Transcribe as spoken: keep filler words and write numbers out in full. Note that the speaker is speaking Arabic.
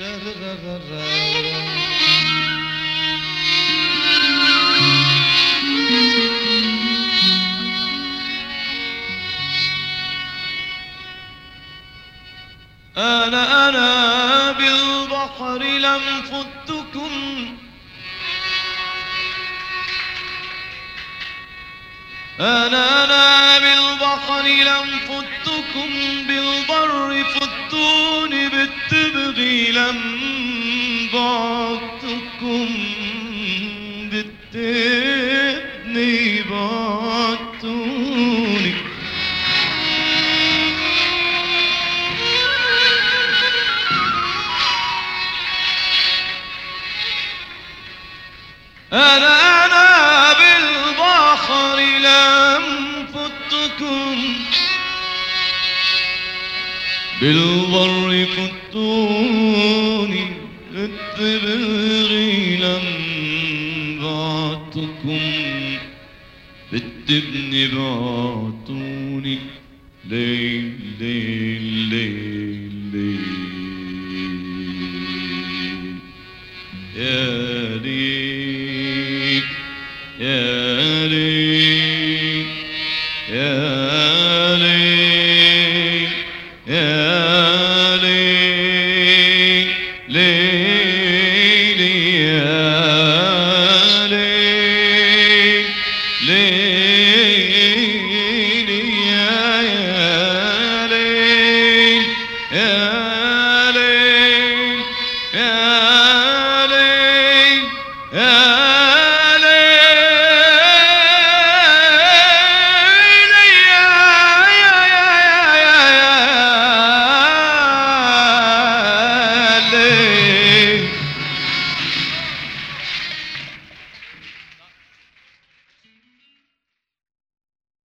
أنا أنا بالبحر لم فتكم، أنا أنا بالبحر لم فتكم، بالبر فتوني، بالتبغي لم بعدتكم، بالتبني بعدتوني. أنا أنا بالبحر لم فتكم، بالبر فتوني، بالتبغي لم بعدتكم، بالتبن بعدتوني. ليل ليل ليل ليل يا ليل يا ليل يا